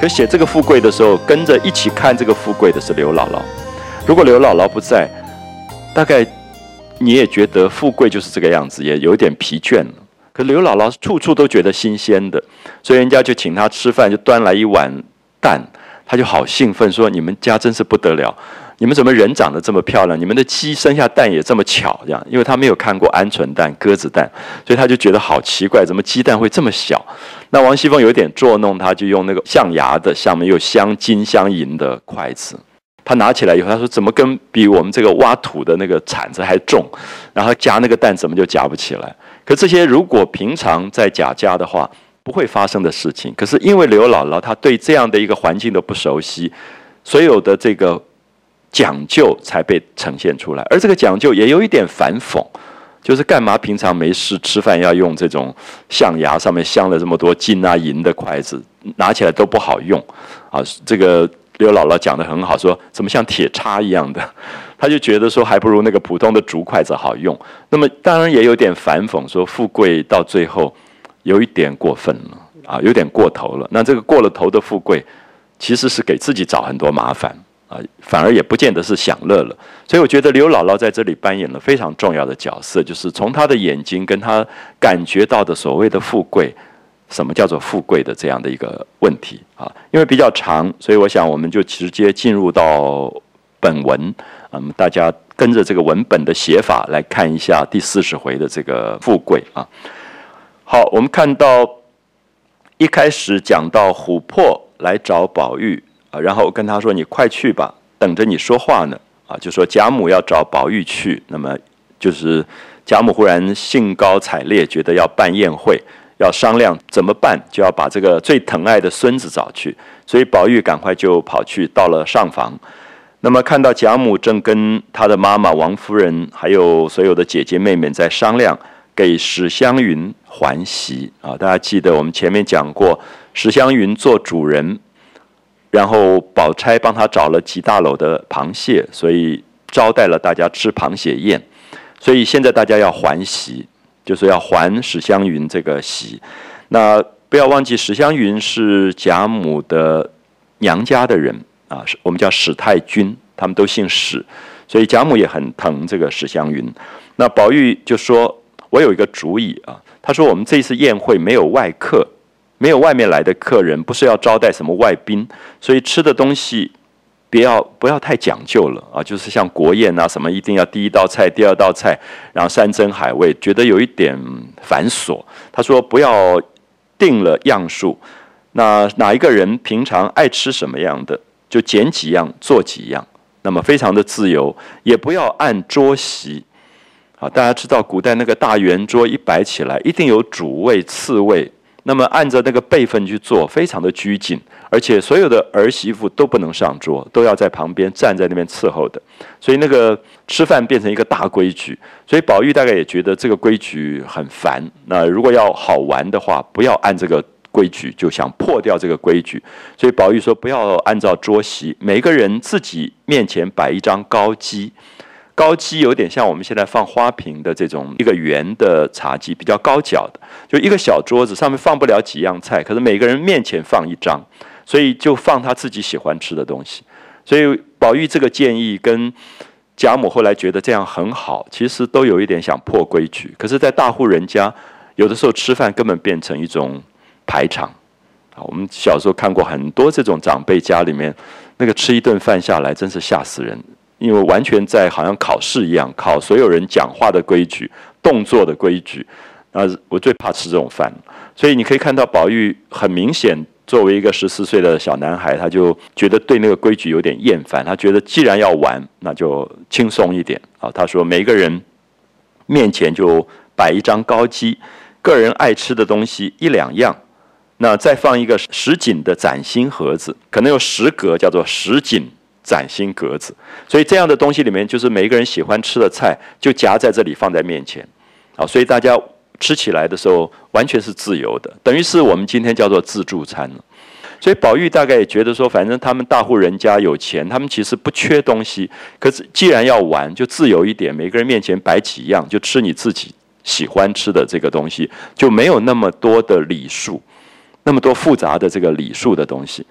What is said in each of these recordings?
可写这个富贵的时候，跟着一起看这个富贵的是刘姥姥。如果刘姥姥不在，大概你也觉得富贵就是这个样子，也有点疲倦了。可刘姥姥处处都觉得新鲜的，所以人家就请她吃饭，就端来一碗蛋，她就好兴奋，说：“你们家真是不得了，你们怎么人长得这么漂亮？你们的鸡生下蛋也这么巧，这样，因为她没有看过鹌鹑蛋、鸽子蛋，所以她就觉得好奇怪，怎么鸡蛋会这么小？”那王熙凤有点捉弄她，就用那个象牙的、上面有镶金镶银的筷子。他拿起来以后，他说：“怎么比我们这个挖土的那个铲子还重？”然后夹那个蛋怎么就夹不起来？可这些如果平常在贾家的话，不会发生的事情。可是因为刘姥姥她对这样的一个环境都不熟悉，所有的这个讲究才被呈现出来。而这个讲究也有一点反讽，就是干嘛平常没事吃饭要用这种象牙上面镶了这么多金啊银的筷子，拿起来都不好用啊？这个刘姥姥讲得很好，说怎么像铁叉一样的，他就觉得说还不如那个普通的竹筷子好用。那么当然也有点反讽，说富贵到最后有一点过分了啊，有点过头了。那这个过了头的富贵，其实是给自己找很多麻烦啊，反而也不见得是享乐了。所以我觉得刘姥姥在这里扮演了非常重要的角色，就是从她的眼睛跟她感觉到的所谓的富贵。什么叫做富贵的这样的一个问题啊？因为比较长，所以我想我们就直接进入到本文。大家跟着这个文本的写法来看一下第40回的这个富贵啊。好，我们看到一开始讲到琥珀来找宝玉啊，然后跟他说：“你快去吧，等着你说话呢。”啊，就说贾母要找宝玉去，那么就是贾母忽然兴高采烈，觉得要办宴会。要商量怎么办，就要把这个最疼爱的孙子找去，所以宝玉赶快就跑去到了上房。那么看到贾母正跟她的妈妈王夫人还有所有的姐姐妹妹在商量给史湘云还席啊，大家记得我们前面讲过，史湘云做主人，然后宝钗帮她找了几大篓的螃蟹，所以招待了大家吃螃蟹宴，所以现在大家要还席。就是要还史湘云这个席，那不要忘记史湘云是贾母的娘家的人啊，我们叫史太君，他们都姓史，所以贾母也很疼这个史湘云。那宝玉就说：“我有一个主意啊。”他说：“我们这次宴会没有外客，没有外面来的客人，不是要招待什么外宾，所以吃的东西。”不要太讲究了啊，就是像国宴啊什么，一定要第一道菜、第二道菜，然后山珍海味，觉得有一点繁琐。他说不要定了样数，那哪一个人平常爱吃什么样的，就拣几样做几样，那么非常的自由，也不要按桌席。啊，大家知道古代那个大圆桌一摆起来，一定有主位、次位。那么按照那个辈分去做，非常的拘谨，而且所有的儿媳妇都不能上桌，都要在旁边站在那边伺候的，所以那个吃饭变成一个大规矩。所以宝玉大概也觉得这个规矩很烦。那如果要好玩的话，不要按这个规矩，就想破掉这个规矩。所以宝玉说，不要按照桌席，每个人自己面前摆一张高几。高几有点像我们现在放花瓶的这种一个圆的茶几，比较高脚的，就一个小桌子，上面放不了几样菜，可是每个人面前放一张，所以就放他自己喜欢吃的东西。所以宝玉这个建议跟贾母后来觉得这样很好，其实都有一点想破规矩。可是，在大户人家，有的时候吃饭根本变成一种排场。我们小时候看过很多这种长辈家里面，那个吃一顿饭下来，真是吓死人。因为完全在好像考试一样，考所有人讲话的规矩、动作的规矩。我最怕吃这种饭，所以你可以看到宝玉很明显，作为一个14岁的小男孩，他就觉得对那个规矩有点厌烦。他觉得既然要玩，那就轻松一点啊。他说每个人面前就摆一张高几，个人爱吃的东西1、2样，那再放一个10锦的崭新盒子，可能有10格，叫做10锦。崭新格子，所以这样的东西里面，就是每一个人喜欢吃的菜，就夹在这里放在面前，啊，所以大家吃起来的时候完全是自由的，等于是我们今天叫做自助餐了。所以宝玉大概也觉得说，反正他们大户人家有钱，他们其实不缺东西，可是既然要玩，就自由一点，每个人面前摆几样，就吃你自己喜欢吃的这个东西，就没有那么多的礼数，那么多复杂的这个礼数的东西。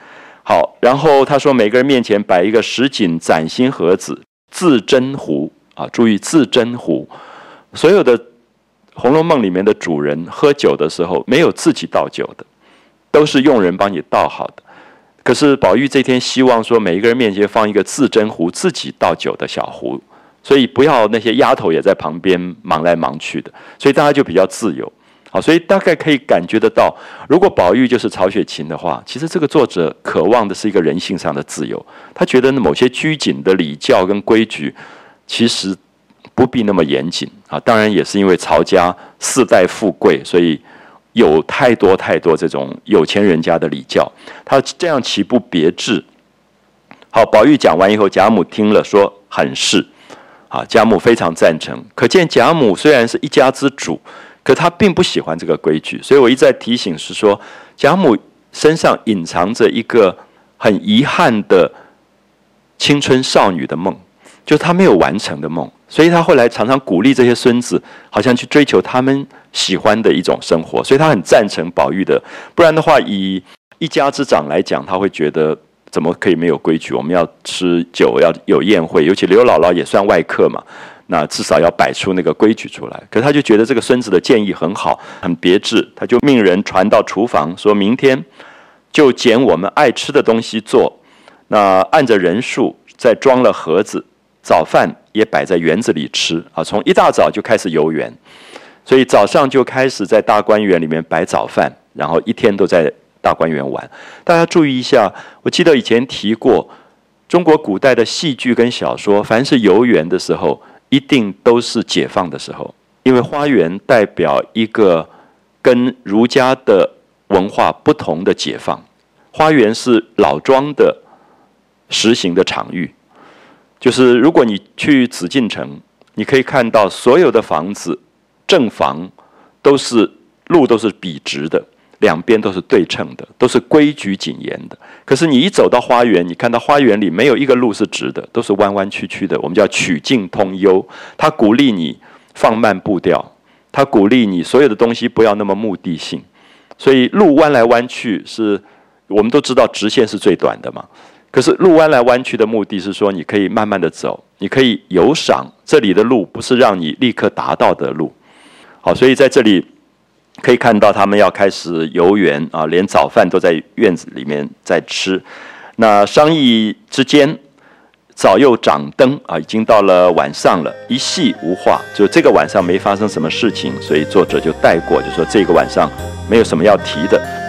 好，然后他说每个人面前摆一个什锦崭新盒子，自斟壶啊，注意自斟壶。所有的《红楼梦》里面的主人喝酒的时候，没有自己倒酒的，都是佣人帮你倒好的。可是宝玉这天希望说，每一个人面前放一个自斟壶，自己倒酒的小壶，所以不要那些丫头也在旁边忙来忙去的，所以大家就比较自由。好，所以大概可以感觉得到，如果宝玉就是曹雪芹的话，其实这个作者渴望的是一个人性上的自由。他觉得某些拘谨的礼教跟规矩，其实不必那么严谨啊。当然也是因为曹家4代富贵，所以有太多这种有钱人家的礼教，他这样岂不别致？好，宝玉讲完以后，贾母听了说很是啊，贾母非常赞成。可见贾母虽然是一家之主，可他并不喜欢这个规矩，所以我一再提醒是说，贾母身上隐藏着一个很遗憾的青春少女的梦，就是她没有完成的梦，所以她后来常常鼓励这些孙子，好像去追求他们喜欢的一种生活，所以她很赞成宝玉的。不然的话，以一家之长来讲，他会觉得怎么可以没有规矩？我们要吃酒，要有宴会，尤其刘姥姥也算外客嘛。那至少要摆出那个规矩出来，可是他就觉得这个孙子的建议很好，很别致，他就命人传到厨房，说明天就捡我们爱吃的东西做，那按着人数再装了盒子，早饭也摆在园子里吃啊，从一大早就开始游园，所以早上就开始在大观园里面摆早饭，然后一天都在大观园玩。大家注意一下，我记得以前提过，中国古代的戏剧跟小说，凡是游园的时候，一定都是解放的时候，因为花园代表一个跟儒家的文化不同的解放。花园是老庄的实行的场域，就是如果你去紫禁城，你可以看到所有的房子正房路都是笔直的，两边都是对称的，都是规矩谨严的。可是你一走到花园，你看到花园里没有一个路是直的，都是弯弯曲曲的，我们叫曲径通幽。它鼓励你放慢步调，它鼓励你所有的东西不要那么目的性。所以路弯来弯去是，我们都知道直线是最短的嘛。可是路弯来弯去的目的是说，你可以慢慢的走，你可以游赏，这里的路不是让你立刻达到的路。好，所以在这里可以看到他们要开始游园啊，连早饭都在院子里面在吃。那商议之间，早又掌灯啊，已经到了晚上了，一夕无话，就这个晚上没发生什么事情，所以作者就带过，就说这个晚上没有什么要提的。